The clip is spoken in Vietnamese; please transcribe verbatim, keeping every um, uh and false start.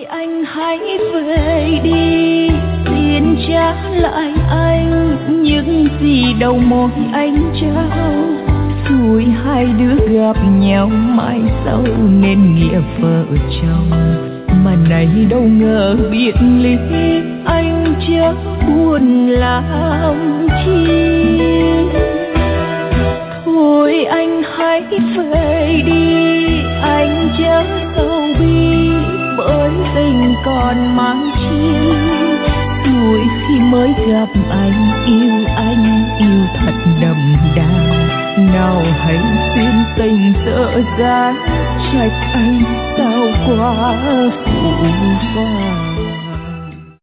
Thôi anh hãy về đi, xin trả lại anh những gì đầu môi anh trao. Rồi hai đứa gặp nhau mãi sau nên nghĩa vợ chồng, mà này đâu ngờ biệt ly anh chớ buồn làm chi. Thôi anh hãy về đi, anh chớ sầu bi bởi tình còn mang chi. Rồi khi mới gặp anh yêu anh yêu thật đậm đà, nào hãy xuyên tình dở dang trách anh sao quá phụ vàng.